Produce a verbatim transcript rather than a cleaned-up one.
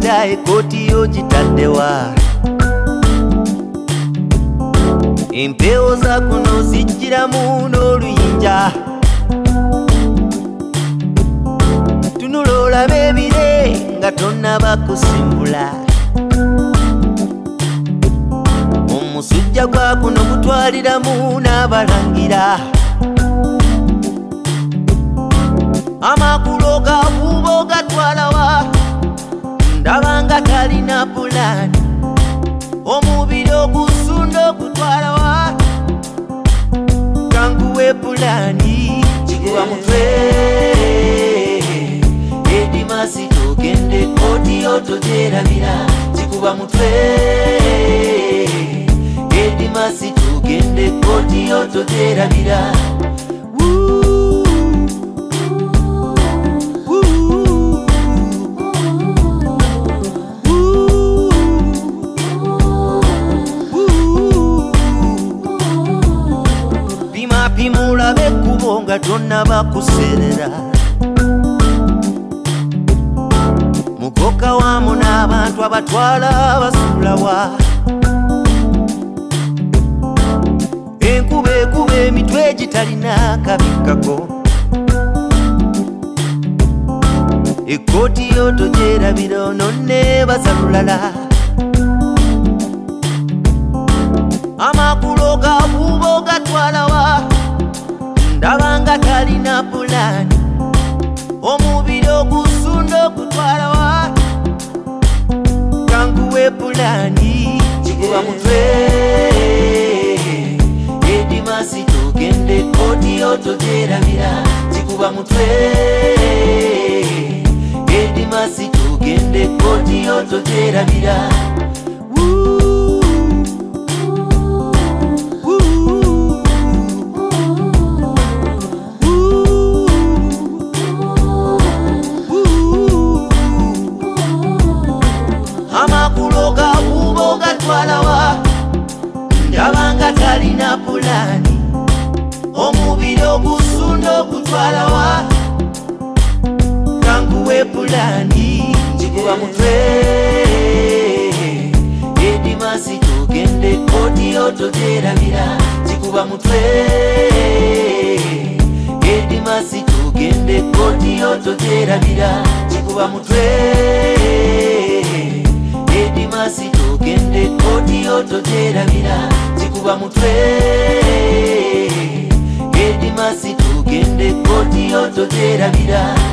Taata ekkooti yo gitaddewa empewo za kuno zijjiramu n'oluyinja tunula olabe ebire nga tonnaba kusimbula omusujja gwa kuno gutwaliramu n'abalangira amakulu ga buubo gatwalawa ndaba nga talina pulaani omubiri ogusunda okutwalawa kanguwe pulaani kikuba mutwe edimasi togende ekkooti yo togyerabira kikuba mutwe edimasi togende ekkooti yo togyerabira pimula bekkubo nga tonnaba kuserera mukoka wamu n'abantu abatwala basulawa enkuba ekuba emitwe gitalina kabikkako ekkooti yo togyerabira ono neebaza lulala amakulu ga buubo gatwalawa ndaba nga talina pulaani omubiri ogusunda okutwalawa kanguwe pulaani kikuba mutwe edimasi togende ekkooti yo togyerabira kikuba mutwe edimasi togende ekkooti yo togyerabira ndaba nga talina pulaani omubiri ogusunda okutwalawa kanguwe pulaani kikuba mutwe edimasi togende ekkooti yo togyerabira kikuba mutwe edimasi togende ekkooti yo togyerabira kikuba mutwe edimasi togende ekkooti yo togyerabira kikuba mutwe edimasi togende ekkooti yo togyerabira